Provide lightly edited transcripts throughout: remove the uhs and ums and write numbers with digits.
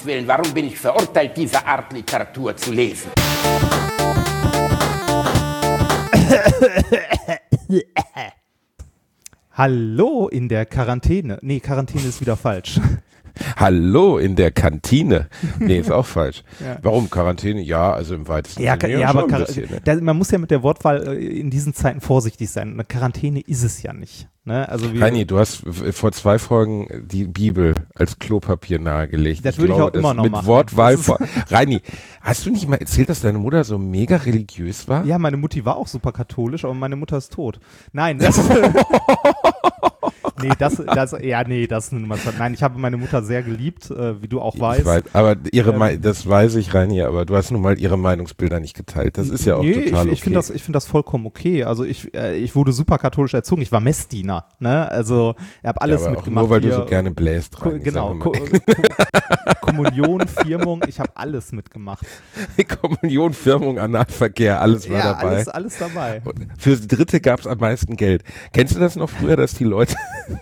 Willen, warum bin ich verurteilt, diese Art Literatur zu lesen? Hallo in der Quarantäne. Nee, Quarantäne ist wieder falsch. Hallo in der Kantine. Nee, ist auch falsch. Ja. Warum Quarantäne? Ja, also im weitesten Sinne. Ja, aber bisschen, ne? man muss ja mit der Wortwahl in diesen Zeiten vorsichtig sein. Eine Quarantäne ist es ja nicht. Ne? Also Reini, du hast vor 2 Folgen die Bibel als Klopapier nahegelegt. Das würde ich auch immer noch mit machen. Wortwahl. Reini, hast du nicht mal erzählt, dass deine Mutter so mega religiös war? Ja, meine Mutti war auch super katholisch, aber meine Mutter ist tot. Nein, das Nee, das ist eine Nummer 2. Nein, ich habe meine Mutter sehr geliebt, wie du auch weißt. Ich weiß, aber das weiß ich, Reini, aber du hast nun mal ihre Meinungsbilder nicht geteilt. Das ist ja auch total okay. Ich finde das vollkommen okay. Also ich wurde super katholisch erzogen. Ich war Messdiener, ne? Also ich habe alles mitgemacht. Nur weil du so gerne bläst, Reini. Genau. Kommunion, Firmung, ich habe alles mitgemacht. Kommunion, Firmung, Analverkehr, alles war dabei. Alles dabei. Und fürs Dritte gab es am meisten Geld. Kennst du das noch früher, dass die Leute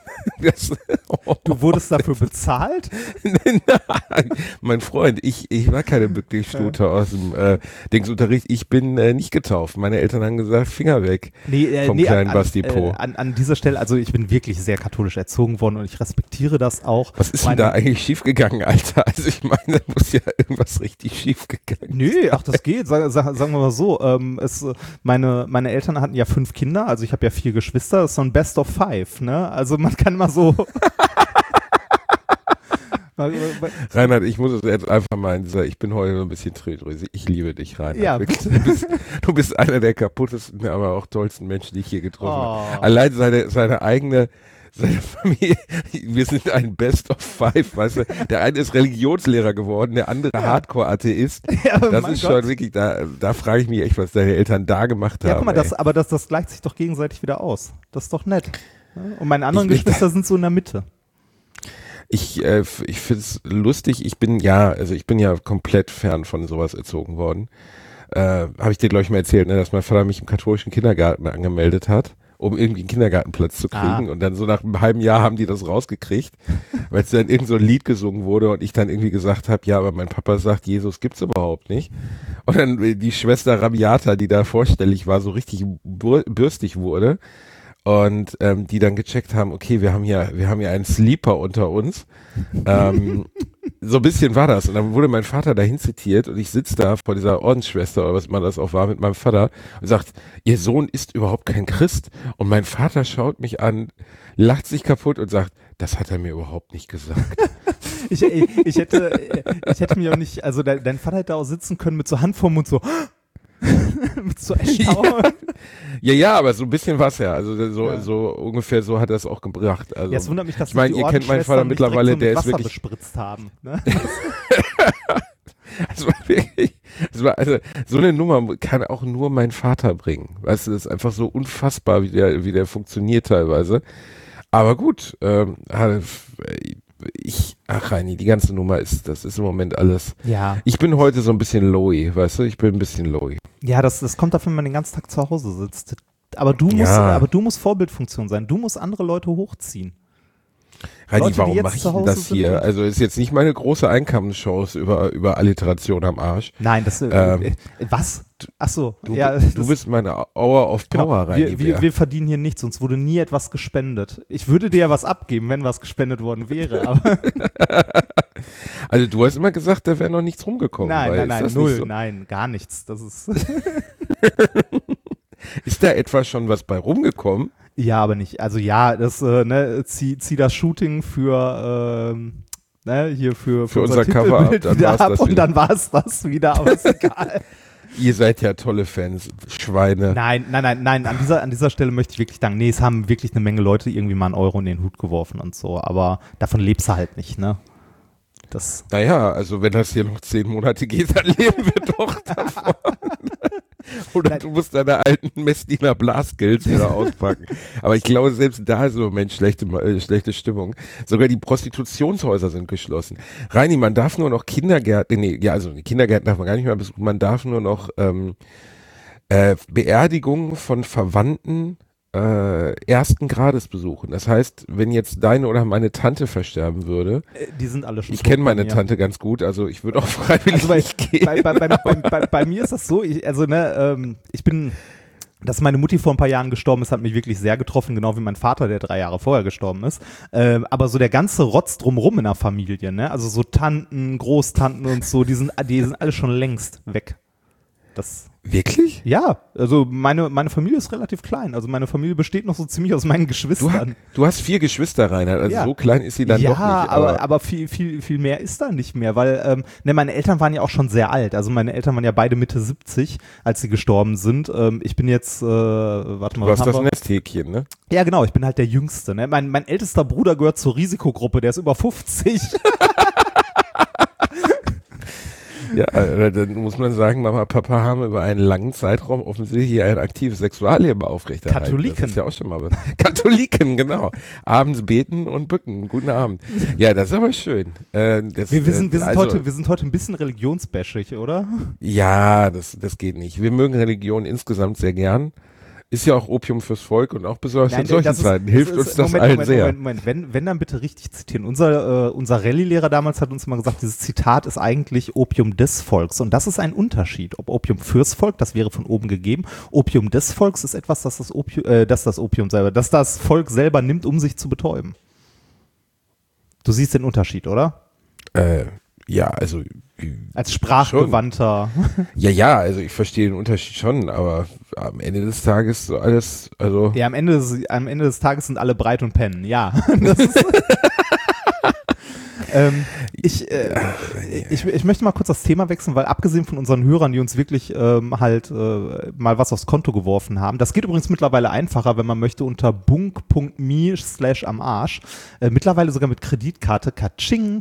Du wurdest dafür bezahlt? Nein, mein Freund, ich war keine Bücklichstute aus dem Dingsunterricht. Ich bin nicht getauft. Meine Eltern haben gesagt, Finger weg vom kleinen Basti-Po. An dieser Stelle, also ich bin wirklich sehr katholisch erzogen worden und ich respektiere das auch. Was ist denn da eigentlich schiefgegangen, Alter? Also ich meine, da muss ja irgendwas richtig schiefgegangen sein. Ach, das geht. Sagen wir mal so. Meine Eltern hatten ja 5 Kinder, also ich habe ja 4 Geschwister. Das ist so ein Best of 5, ne? Also man kann mal so... Reinhard, ich muss es jetzt einfach mal ich bin heute so ein bisschen trödrösig. Ich liebe dich, Reinhard. Ja, du bist einer der kaputtesten, aber auch tollsten Menschen, die ich hier getroffen habe. Allein seine Familie, wir sind ein Best of 5, weißt du, der eine ist Religionslehrer geworden, der andere Hardcore-Atheist. Ja, das ist schon wirklich, da frage ich mich echt, was deine Eltern da gemacht haben. Ja, guck mal, das gleicht sich doch gegenseitig wieder aus. Das ist doch nett. Und meine anderen Geschwister sind so in der Mitte. Ich finde es lustig, ich bin ja komplett fern von sowas erzogen worden. Habe ich dir, glaube ich, mal erzählt, ne, dass mein Vater mich im katholischen Kindergarten angemeldet hat, um irgendwie einen Kindergartenplatz zu kriegen. Und dann so nach einem halben Jahr haben die das rausgekriegt, weil es dann irgend so ein Lied gesungen wurde und ich dann irgendwie gesagt habe, ja, aber mein Papa sagt, Jesus gibt's überhaupt nicht. Und dann die Schwester Rabiata, die da vorstellig war, so richtig bürstig wurde. Und die dann gecheckt haben, okay, wir haben hier einen Sleeper unter uns. So ein bisschen war das. Und dann wurde mein Vater dahin zitiert und ich sitze da vor dieser Ordensschwester oder was immer das auch war mit meinem Vater und sagt, ihr Sohn ist überhaupt kein Christ. Und mein Vater schaut mich an, lacht sich kaputt und sagt, das hat er mir überhaupt nicht gesagt. Ich hätte mir auch nicht, also dein Vater hätte auch sitzen können mit so Hand vorm Mund so mit so Erstaunen. Ja, aber so ein bisschen was ja. Also so ungefähr so hat er es auch gebracht. Also, ja, es wundert mich, dass ich meine, ihr kennt meinen Vater mittlerweile, so der ist Wasser wirklich bespritzt haben. Ne? Es war wirklich, also so eine Nummer kann auch nur mein Vater bringen. Weißt du, das ist einfach so unfassbar, wie der funktioniert teilweise. Aber gut, Reini, die ganze Nummer das ist im Moment alles. Ja. Ich bin heute so ein bisschen lowy, weißt du, ich bin ein bisschen lowy. Ja, das kommt davon, wenn man den ganzen Tag zu Hause sitzt. Aber du musst Vorbildfunktion sein. Du musst andere Leute hochziehen. Reini, warum mache ich denn das hier? Also ist jetzt nicht meine große Einkommenschance über Alliteration am Arsch. Nein, was? Ach so. Du bist meine Hour of Power, Reini. Wir verdienen hier nichts, uns wurde nie etwas gespendet. Ich würde dir ja was abgeben, wenn was gespendet worden wäre. Aber also du hast immer gesagt, da wäre noch nichts rumgekommen. Nein, null, so? Nein, gar nichts. Das ist Ist da etwa schon was bei rumgekommen? Ja, aber nicht. Also ja, zieh das Shooting für unser Cover wieder ab und dann war es das wieder, aber ist egal. Ihr seid ja tolle Fans, Schweine. Nein. An dieser Stelle möchte ich wirklich sagen, es haben wirklich eine Menge Leute irgendwie mal einen Euro in den Hut geworfen und so, aber davon lebst du halt nicht, ne? Naja, also wenn das hier noch 10 Monate geht, dann leben wir doch davon. Oder du musst deine alten Messdiener Blasskills wieder auspacken. Aber ich glaube, selbst da ist im Moment schlechte Stimmung. Sogar die Prostitutionshäuser sind geschlossen. Reini, man darf nur noch Kindergärten darf man gar nicht mehr besuchen. Man darf nur noch Beerdigungen von Verwandten ersten Grades besuchen. Das heißt, wenn jetzt deine oder meine Tante versterben würde, Die sind alle schon ich kenne meine tot, ja. Tante ganz gut, also ich würde auch freiwillig nicht gehen. Bei mir ist das so, ich bin, dass meine Mutti vor ein paar Jahren gestorben ist, hat mich wirklich sehr getroffen, genau wie mein Vater, der 3 Jahre vorher gestorben ist. Aber so der ganze Rotz drumrum in der Familie, ne? Also so Tanten, Großtanten und so, die sind alle schon längst weg. Wirklich? Ja, also meine Familie ist relativ klein. Also meine Familie besteht noch so ziemlich aus meinen Geschwistern. Du hast 4 Geschwister, Reinhard, also Ja. so klein ist sie dann doch nicht. Aber viel mehr ist da nicht mehr, weil meine Eltern waren ja auch schon sehr alt. Also meine Eltern waren ja beide Mitte 70, als sie gestorben sind. Ich bin jetzt, warte mal, Du hast das Nesthäkchen, ne? Ja, genau, ich bin halt der Jüngste. Ne? Mein ältester Bruder gehört zur Risikogruppe, der ist über 50. Ja, dann muss man sagen, Mama, Papa haben über einen langen Zeitraum offensichtlich ein aktives Sexualleben aufrechterhalten. Katholiken. Das ist ja auch schon mal was. Katholiken, genau. Abends beten und bücken. Guten Abend. Ja, das ist aber schön. Wir sind heute ein bisschen religionsbashig, oder? Ja, das geht nicht. Wir mögen Religion insgesamt sehr gern. Ist ja auch Opium fürs Volk und auch besonders in solchen Zeiten hilft uns das allen sehr. Moment. Wenn dann bitte richtig zitieren. Unser Rallye-Lehrer damals hat uns mal gesagt, dieses Zitat ist eigentlich Opium des Volks. Und das ist ein Unterschied. Ob Opium fürs Volk, das wäre von oben gegeben. Opium des Volks ist etwas, das das Volk selber nimmt, um sich zu betäuben. Du siehst den Unterschied, oder? Ja, also als Sprachgewandter. Ja, also ich verstehe den Unterschied schon, aber am Ende des Tages so alles, also. Ja, am Ende des Tages sind alle breit und pennen, ja. Das ist ich möchte mal kurz das Thema wechseln, weil abgesehen von unseren Hörern, die uns wirklich mal was aufs Konto geworfen haben, das geht übrigens mittlerweile einfacher, wenn man möchte, unter bunk.me/am Arsch. Mittlerweile sogar mit Kreditkarte, Katsching.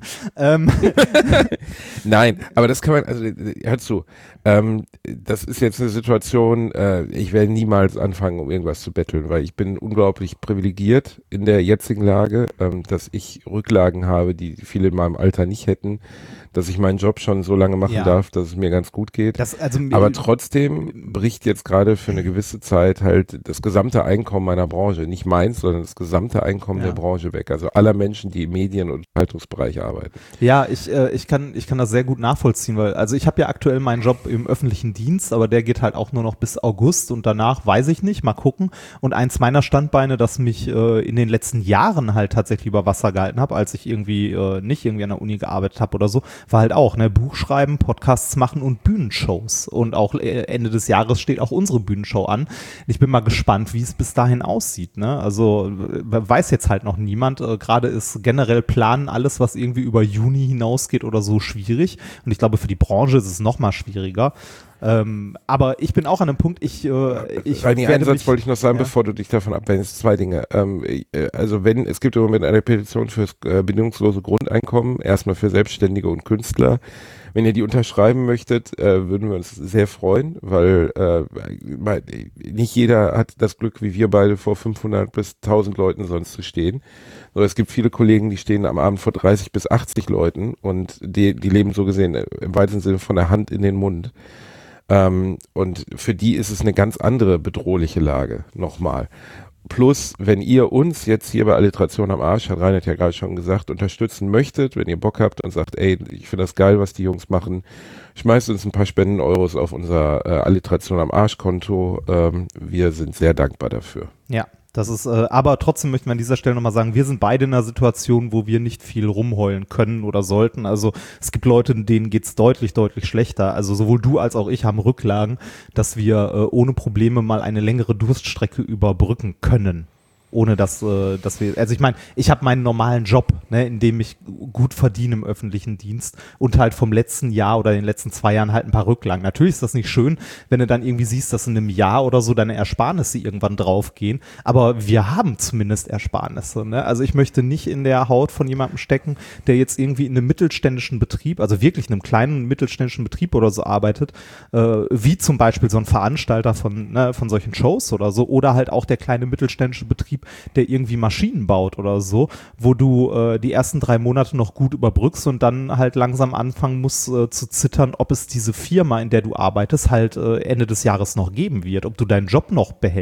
Nein, aber das kann man, also hör zu, das ist jetzt eine Situation, ich werde niemals anfangen, um irgendwas zu betteln, weil ich bin unglaublich privilegiert in der jetzigen Lage, dass ich Rücklagen habe, die viele in meinem Alter nicht hätten, dass ich meinen Job schon so lange machen darf, dass es mir ganz gut geht. Aber trotzdem bricht jetzt gerade für eine gewisse Zeit halt das gesamte Einkommen meiner Branche, nicht meins, sondern das gesamte Einkommen der Branche weg. Also aller Menschen, die im Medien- und Unterhaltungsbereich arbeiten. Ja, ich kann das sehr gut nachvollziehen, weil also ich habe ja aktuell meinen Job im öffentlichen Dienst, aber der geht halt auch nur noch bis August und danach weiß ich nicht, mal gucken. Und eins meiner Standbeine, das mich in den letzten Jahren halt tatsächlich über Wasser gehalten habe, als ich irgendwie nicht irgendwie an der Uni gearbeitet habe oder so, war halt auch, ne, Buch schreiben, Podcasts machen und Bühnenshows. Und auch Ende des Jahres steht auch unsere Bühnenshow an. Ich bin mal gespannt, wie es bis dahin aussieht, ne? Also weiß jetzt halt noch niemand. Gerade ist generell planen alles, was irgendwie über Juni hinausgeht oder so, schwierig. Und ich glaube, für die Branche ist es noch mal schwieriger. Aber ich bin auch an einem Punkt, einen Satz wollte ich noch sagen, bevor du dich davon abwendest, 2 Dinge. Also es gibt im Moment eine Petition fürs bedingungslose Grundeinkommen, erstmal für Selbstständige und Künstler. Wenn ihr die unterschreiben möchtet, würden wir uns sehr freuen, weil nicht jeder hat das Glück, wie wir beide vor 500 bis 1000 Leuten sonst zu stehen. So, es gibt viele Kollegen, die stehen am Abend vor 30 bis 80 Leuten und die leben so gesehen im weitesten Sinne von der Hand in den Mund. Und für die ist es eine ganz andere bedrohliche Lage, nochmal. Plus, wenn ihr uns jetzt hier bei Alliteration am Arsch, hat Reinhard ja gerade schon gesagt, unterstützen möchtet, wenn ihr Bock habt und sagt, ey, ich finde das geil, was die Jungs machen, schmeißt uns ein paar Spenden-Euros auf unser Alliteration am Arsch-Konto. Wir sind sehr dankbar dafür. Ja. Das ist, aber trotzdem möchten wir an dieser Stelle nochmal sagen, wir sind beide in einer Situation, wo wir nicht viel rumheulen können oder sollten. Also es gibt Leute, denen geht's deutlich, deutlich schlechter. Also sowohl du als auch ich haben Rücklagen, dass wir ohne Probleme mal eine längere Durststrecke überbrücken können. Ohne dass wir, also ich meine, ich habe meinen normalen Job, ne, in dem ich gut verdiene im öffentlichen Dienst und halt vom letzten Jahr oder den letzten 2 Jahren halt ein paar Rücklagen. Natürlich ist das nicht schön, wenn du dann irgendwie siehst, dass in einem Jahr oder so deine Ersparnisse irgendwann draufgehen, aber wir haben zumindest Ersparnisse, ne? Also ich möchte nicht in der Haut von jemandem stecken, der jetzt irgendwie in einem mittelständischen Betrieb, also wirklich in einem kleinen mittelständischen Betrieb oder so arbeitet, wie zum Beispiel so ein Veranstalter von solchen Shows oder so, oder halt auch der kleine mittelständische Betrieb, der irgendwie Maschinen baut oder so, wo du die ersten 3 Monate noch gut überbrückst und dann halt langsam anfangen musst zu zittern, ob es diese Firma, in der du arbeitest, halt Ende des Jahres noch geben wird, ob du deinen Job noch behältst.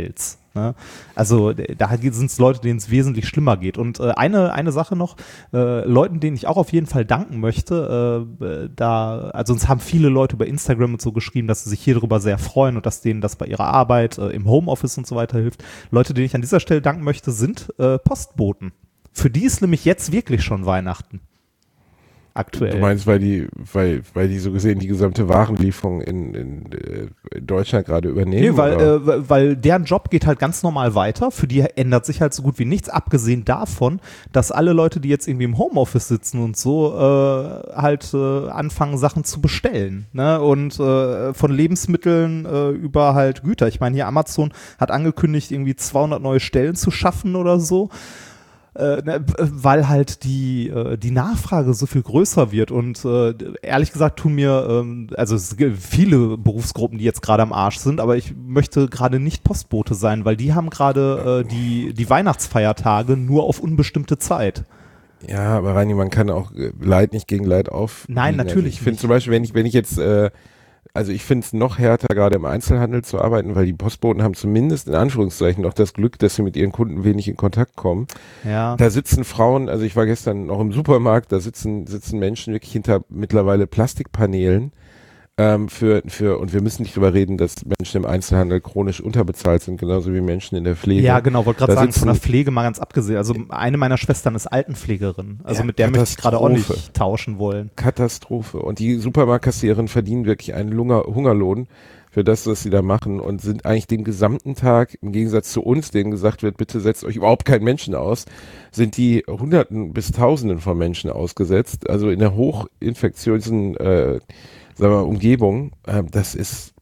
Ne? Also da sind es Leute, denen es wesentlich schlimmer geht. Und eine Sache noch, Leuten, denen ich auch auf jeden Fall danken möchte, also uns haben viele Leute über Instagram und so geschrieben, dass sie sich hier drüber sehr freuen und dass denen das bei ihrer Arbeit im Homeoffice und so weiter hilft. Leute, denen ich an dieser Stelle danken möchte, sind Postboten. Für die ist nämlich jetzt wirklich schon Weihnachten. Aktuell. Du meinst, weil die so gesehen die gesamte Warenlieferung in Deutschland gerade übernehmen? Nee, weil deren Job geht halt ganz normal weiter. Für die ändert sich halt so gut wie nichts, abgesehen davon, dass alle Leute, die jetzt irgendwie im Homeoffice sitzen und so, anfangen, Sachen zu bestellen. Ne? Und von Lebensmitteln über halt Güter. Ich meine, hier Amazon hat angekündigt, irgendwie 200 neue Stellen zu schaffen oder so. Weil halt die Nachfrage so viel größer wird und ehrlich gesagt tun mir, also es gibt viele Berufsgruppen, die jetzt gerade am Arsch sind, aber ich möchte gerade nicht Postbote sein, weil die haben gerade die Weihnachtsfeiertage nur auf unbestimmte Zeit. Ja, aber Reini, man kann auch Leid nicht gegen Leid auf. Nein, natürlich nicht. Ich finde zum Beispiel, wenn ich jetzt also ich finde es noch härter, gerade im Einzelhandel zu arbeiten, weil die Postboten haben zumindest in Anführungszeichen noch das Glück, dass sie mit ihren Kunden wenig in Kontakt kommen. Ja. Da sitzen Frauen, also ich war gestern noch im Supermarkt, da sitzen Menschen wirklich hinter mittlerweile Plastikpaneelen und wir müssen nicht drüber reden, dass Menschen im Einzelhandel chronisch unterbezahlt sind, genauso wie Menschen in der Pflege. Ja, genau, wollte gerade sagen, von der Pflege mal ganz abgesehen. Also eine meiner Schwestern ist Altenpflegerin, also mit der möchte ich gerade auch nicht tauschen wollen. Katastrophe. Und die Supermarktkassiererinnen verdienen wirklich einen Hungerlohn für das, was sie da machen und sind eigentlich den gesamten Tag, im Gegensatz zu uns, denen gesagt wird, bitte setzt euch überhaupt keinen Menschen aus, sind die Hunderten bis Tausenden von Menschen ausgesetzt, also in der hochinfektiösen Umgebung. Das ist,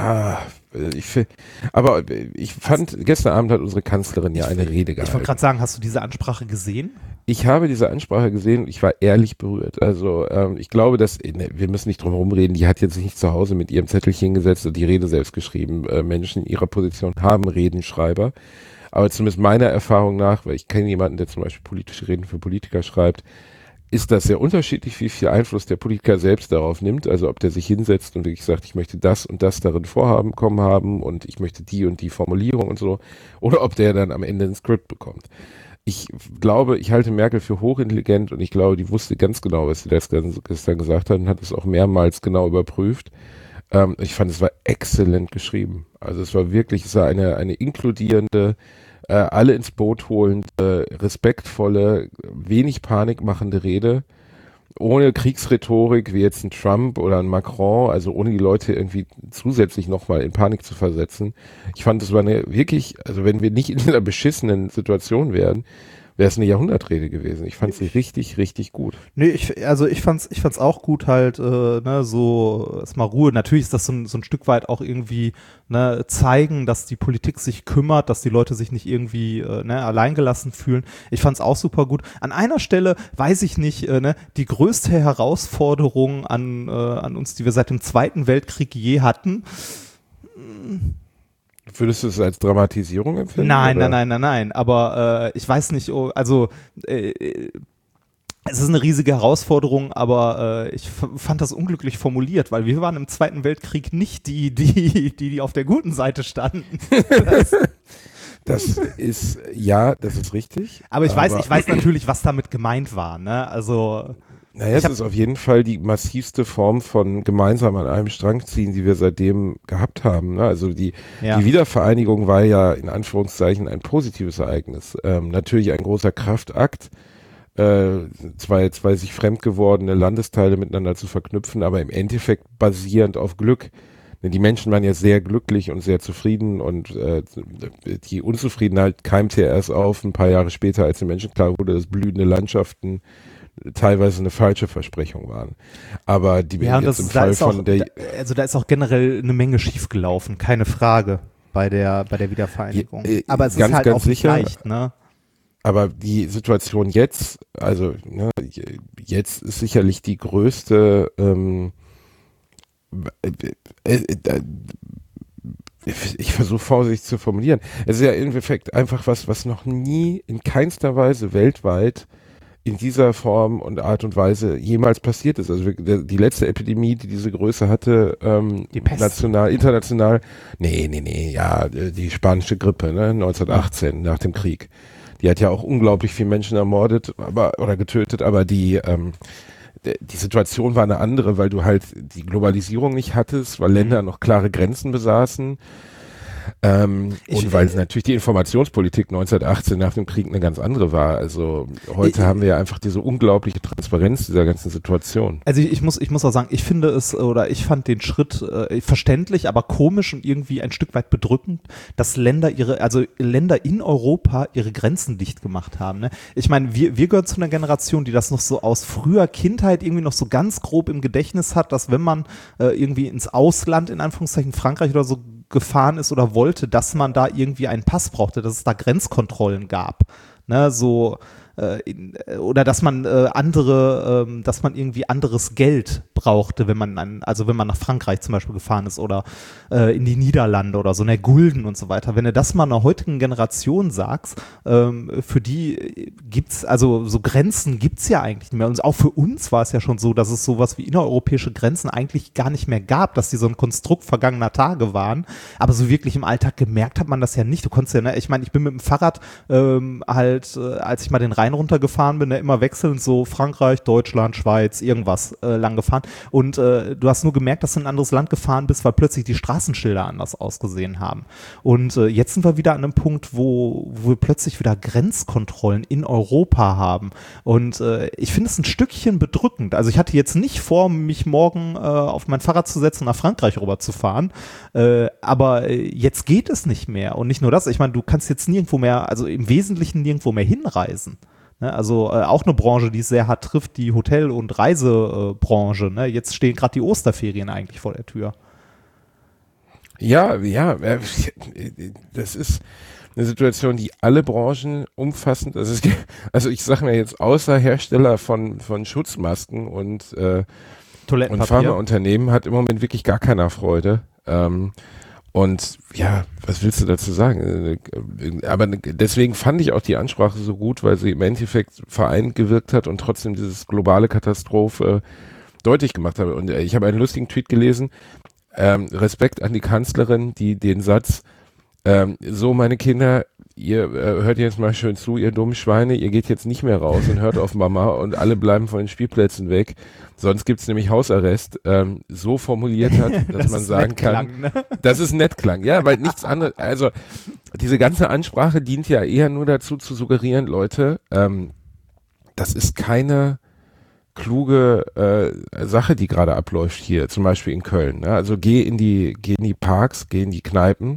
ich fand, gestern Abend hat unsere Kanzlerin ja eine Rede gehalten. Ich wollte gerade sagen, hast du diese Ansprache gesehen? Ich habe diese Ansprache gesehen und ich war ehrlich berührt. Also ich glaube, wir müssen nicht drum herum reden, die hat jetzt nicht zu Hause mit ihrem Zettelchen hingesetzt und die Rede selbst geschrieben. Menschen in ihrer Position haben Redenschreiber. Aber zumindest meiner Erfahrung nach, weil ich kenne jemanden, der zum Beispiel politische Reden für Politiker schreibt, ist das sehr unterschiedlich, wie viel Einfluss der Politiker selbst darauf nimmt. Also ob der sich hinsetzt und wirklich sagt, ich möchte das und das darin kommen haben und ich möchte die und die Formulierung und so. Oder ob der dann am Ende ein Skript bekommt. Ich glaube, ich halte Merkel für hochintelligent und ich glaube, die wusste ganz genau, was sie gestern gesagt hat und hat es auch mehrmals genau überprüft. Ich fand, es war exzellent geschrieben. Also es war eine inkludierende, alle ins Boot holende, respektvolle, wenig panikmachende Rede, ohne Kriegsrhetorik wie jetzt ein Trump oder ein Macron, also ohne die Leute irgendwie zusätzlich nochmal in Panik zu versetzen. Ich fand, es war also wenn wir nicht in einer beschissenen Situation wären, wäre es eine Jahrhundertrede gewesen. Ich fand sie richtig, richtig gut. Nee, ich fand's auch gut halt, so erstmal Ruhe. Natürlich ist das so ein Stück weit auch irgendwie, zeigen, dass die Politik sich kümmert, dass die Leute sich nicht irgendwie, alleingelassen fühlen. Ich fand's auch super gut. An einer Stelle weiß ich nicht, die größte Herausforderung an uns, die wir seit dem Zweiten Weltkrieg je hatten. Würdest du es als Dramatisierung empfinden? Nein. Aber ich weiß nicht, also es ist eine riesige Herausforderung, aber ich fand das unglücklich formuliert, weil wir waren im Zweiten Weltkrieg nicht die auf der guten Seite standen. Das ist richtig. Aber ich weiß natürlich, was damit gemeint war, ne? Also naja, es ist auf jeden Fall die massivste Form von gemeinsam an einem Strang ziehen, die wir seitdem gehabt haben. Ne? Also die Wiedervereinigung war ja in Anführungszeichen ein positives Ereignis. Natürlich ein großer Kraftakt, zwei sich fremd gewordene Landesteile miteinander zu verknüpfen, aber im Endeffekt basierend auf Glück. Denn die Menschen waren ja sehr glücklich und sehr zufrieden und die Unzufriedenheit keimte ja erst auf ein paar Jahre später, als den Menschen klar wurde, dass blühende Landschaften teilweise eine falsche Versprechung waren. Aber da ist auch generell eine Menge schiefgelaufen, keine Frage bei der Wiedervereinigung. Aber es ist halt auch nicht leicht, ne? Aber die Situation jetzt, jetzt ist sicherlich die größte ich versuche vorsichtig zu formulieren. Es ist ja im Endeffekt einfach was noch nie in keinster Weise weltweit in dieser Form und Art und Weise jemals passiert ist. Also die letzte Epidemie, die diese Größe hatte, Die Pest. international, die spanische Grippe, ne, 1918 nach dem Krieg. Die hat ja auch unglaublich viele Menschen ermordet, oder getötet, aber die Situation war eine andere, weil du halt die Globalisierung nicht hattest, weil Länder noch klare Grenzen besaßen. Und weil natürlich die Informationspolitik 1918 nach dem Krieg eine ganz andere war. Also heute haben wir ja einfach diese unglaubliche Transparenz dieser ganzen Situation. Also ich muss auch sagen, ich fand den Schritt verständlich, aber komisch und irgendwie ein Stück weit bedrückend, dass Länder in Europa ihre Grenzen dicht gemacht haben. Ne? Ich meine, wir gehören zu einer Generation, die das noch so aus früher Kindheit irgendwie noch so ganz grob im Gedächtnis hat, dass wenn man irgendwie ins Ausland, in Anführungszeichen Frankreich oder so, gefahren ist oder wollte, dass man da irgendwie einen Pass brauchte, dass es da Grenzkontrollen gab. Ne, so oder dass man dass man irgendwie anderes Geld brauchte, wenn man nach Frankreich zum Beispiel gefahren ist oder in die Niederlande oder so, Gulden und so weiter. Wenn du das mal einer heutigen Generation sagst, für die gibt's, also so Grenzen gibt's ja eigentlich nicht mehr. Und auch für uns war es ja schon so, dass es sowas wie innereuropäische Grenzen eigentlich gar nicht mehr gab, dass die so ein Konstrukt vergangener Tage waren. Aber so wirklich im Alltag gemerkt hat man das ja nicht. Du konntest ja, ne, ich meine, ich bin mit dem Fahrrad als ich mal den Rhein runtergefahren bin, immer wechselnd so Frankreich, Deutschland, Schweiz, irgendwas lang gefahren. Und du hast nur gemerkt, dass du in ein anderes Land gefahren bist, weil plötzlich die Straßenschilder anders ausgesehen haben. Und jetzt sind wir wieder an einem Punkt, wo wir plötzlich wieder Grenzkontrollen in Europa haben. Und ich finde es ein Stückchen bedrückend. Also ich hatte jetzt nicht vor, mich morgen auf mein Fahrrad zu setzen und nach Frankreich rüber zu fahren. Aber jetzt geht es nicht mehr. Und nicht nur das, ich meine, du kannst jetzt nirgendwo mehr, also im Wesentlichen nirgendwo mehr hinreisen. Ne? Also auch eine Branche, die es sehr hart trifft, die Hotel- und Reisebranche. Ne? Jetzt stehen gerade die Osterferien eigentlich vor der Tür. Ja, das ist eine Situation, die alle Branchen umfassend, also ich sage mir jetzt, außer Hersteller von Schutzmasken und Pharmaunternehmen hat im Moment wirklich gar keiner Freude. Und ja, was willst du dazu sagen? Aber deswegen fand ich auch die Ansprache so gut, weil sie im Endeffekt vereint gewirkt hat und trotzdem dieses globale Katastrophe deutlich gemacht hat. Und ich habe einen lustigen Tweet gelesen, Respekt an die Kanzlerin, die den Satz, so meine Kinder, ihr hört jetzt mal schön zu, ihr dummen Schweine, ihr geht jetzt nicht mehr raus und hört auf Mama und alle bleiben von den Spielplätzen weg, sonst gibt's nämlich Hausarrest, so formuliert hat, dass man sagen kann, ne? Dass es nett klang, ja, weil nichts anderes, also diese ganze Ansprache dient ja eher nur dazu zu suggerieren, Leute, das ist keine kluge Sache, die gerade abläuft hier, zum Beispiel in Köln, ne? Also geh in die Parks, geh in die Kneipen,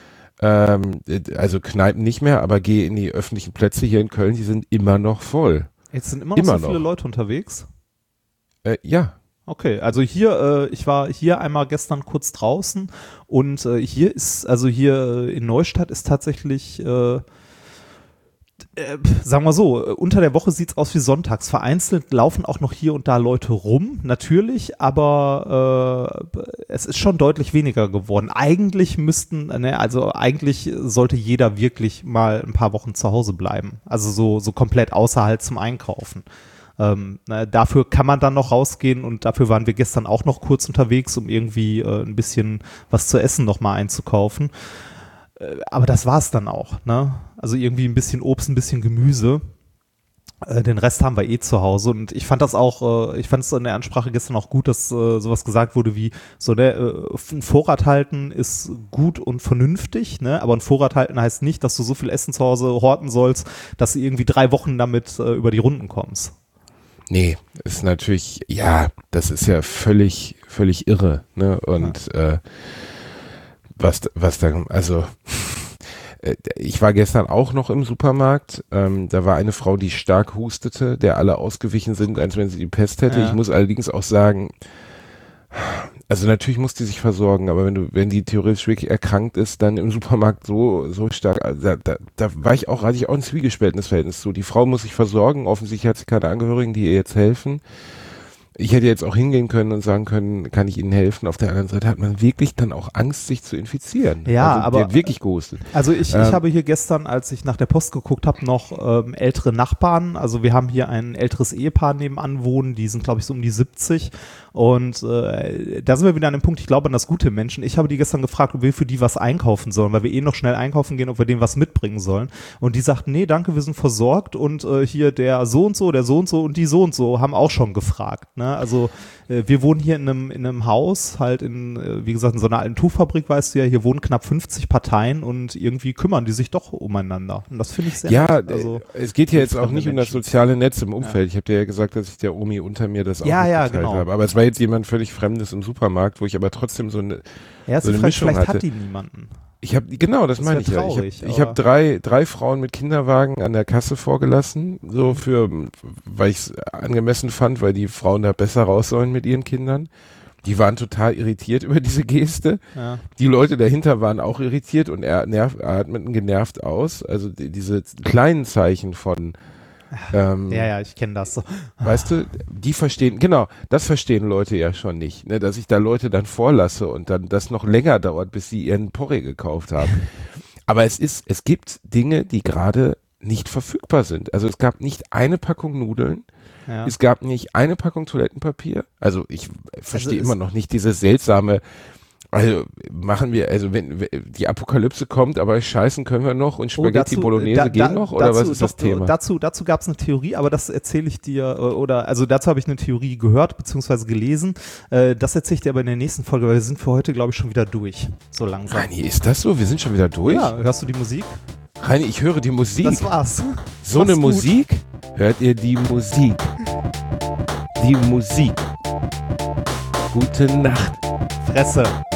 also Kneipen nicht mehr, aber geh in die öffentlichen Plätze hier in Köln, die sind immer noch voll. Jetzt sind immer noch so viele Leute unterwegs? Ja. Okay, also hier, ich war hier einmal gestern kurz draußen und hier in Neustadt ist tatsächlich, sagen wir so, unter der Woche sieht's aus wie sonntags. Vereinzelt laufen auch noch hier und da Leute rum, natürlich, aber es ist schon deutlich weniger geworden. Eigentlich eigentlich sollte jeder wirklich mal ein paar Wochen zu Hause bleiben. Also so komplett außerhalb zum Einkaufen. Dafür kann man dann noch rausgehen und dafür waren wir gestern auch noch kurz unterwegs, um irgendwie ein bisschen was zu essen noch mal einzukaufen. Aber das war's dann auch, ne? Also irgendwie ein bisschen Obst, ein bisschen Gemüse. Den Rest haben wir zu Hause und ich fand es in der Ansprache gestern auch gut, dass sowas gesagt wurde wie, so ein Vorrat halten ist gut und vernünftig, ne? Aber ein Vorrat halten heißt nicht, dass du so viel Essen zu Hause horten sollst, dass du irgendwie 3 Wochen damit über die Runden kommst. Nee, ist natürlich, ja, das ist ja völlig irre, ne? Und was da, also ich war gestern auch noch im Supermarkt, da war eine Frau, die stark hustete, der alle ausgewichen sind, als wenn sie die Pest hätte. Ja. Ich muss allerdings auch sagen, also natürlich muss die sich versorgen, aber wenn die theoretisch wirklich erkrankt ist, dann im Supermarkt so stark, da hatte ich auch ein zwiegespaltenes Verhältnis zu. Die Frau muss sich versorgen, offensichtlich hat sie keine Angehörigen, die ihr jetzt helfen. ich hätte jetzt auch hingehen können und sagen können, kann ich Ihnen helfen? Auf der anderen Seite hat man wirklich dann auch Angst, sich zu infizieren. Ja, also, aber der hat wirklich gehustet. Also ich habe hier gestern, als ich nach der Post geguckt habe, noch ältere Nachbarn. Also wir haben hier ein älteres Ehepaar nebenan wohnen, die sind, glaube ich, so um die 70. Und da sind wir wieder an dem Punkt, ich glaube an das gute Menschen. Ich habe die gestern gefragt, ob wir für die was einkaufen sollen, weil wir noch schnell einkaufen gehen, ob wir denen was mitbringen sollen. Und die sagten, nee, danke, wir sind versorgt. Und hier der so und so und die so und so haben auch schon gefragt. Ne? Also wir wohnen hier in einem Haus, halt wie gesagt, in so einer alten Tuchfabrik, weißt du ja, hier wohnen knapp 50 Parteien und irgendwie kümmern die sich doch umeinander. Und das finde ich sehr nett. Also, es geht ja jetzt auch nicht um das soziale Netz im Umfeld. Ja. Ich habe dir ja gesagt, dass ich der Omi unter mir das auch mitgeteilt habe. Aber es war jetzt jemand völlig Fremdes im Supermarkt, wo ich aber trotzdem so eine Mischung vielleicht hatte. hat die niemanden. Das meine ich ja. Ich habe drei Frauen mit Kinderwagen an der Kasse vorgelassen, weil ich es angemessen fand, weil die Frauen da besser raus sollen mit ihren Kindern. Die waren total irritiert über diese Geste. Ja. Die Leute dahinter waren auch irritiert und er atmeten genervt aus. Also diese kleinen Zeichen von ich kenne das so. Weißt du, die verstehen, genau, das verstehen Leute ja schon nicht, ne, dass ich da Leute dann vorlasse und dann das noch länger dauert, bis sie ihren Porree gekauft haben. Aber es gibt Dinge, die gerade nicht verfügbar sind. Also es gab nicht eine Packung Nudeln, es gab nicht eine Packung Toilettenpapier. Also ich verstehe immer noch nicht dieses seltsame, wenn die Apokalypse kommt, aber scheißen können wir noch und Spaghetti Bolognese gehen noch, oder was ist das Thema? Dazu gab es eine Theorie, aber das erzähle ich dir, dazu habe ich eine Theorie gehört, beziehungsweise gelesen. Das erzähle ich dir aber in der nächsten Folge, weil wir sind für heute, glaube ich, schon wieder durch. So langsam. Reini, ist das so? Wir sind schon wieder durch? Ja, hörst du die Musik? Reini, ich höre die Musik. Das war's. So eine Musik? Hört ihr die Musik? Die Musik. Gute Nacht. Fresse.